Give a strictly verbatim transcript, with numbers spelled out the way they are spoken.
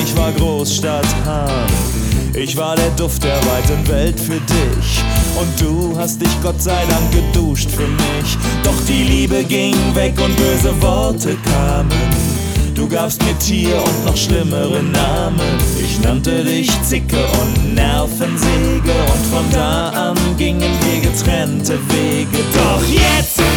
ich war Großstadthahn. Ich war der Duft der weiten Welt für dich. Und du hast dich Gott sei Dank geduscht für mich. Doch die Liebe ging weg und böse Worte kamen. Du gabst mir Tier und noch schlimmere Namen. Ich nannte dich Zicke und Nervensäge. Und von da an gingen wir getrennte Wege. Doch jetzt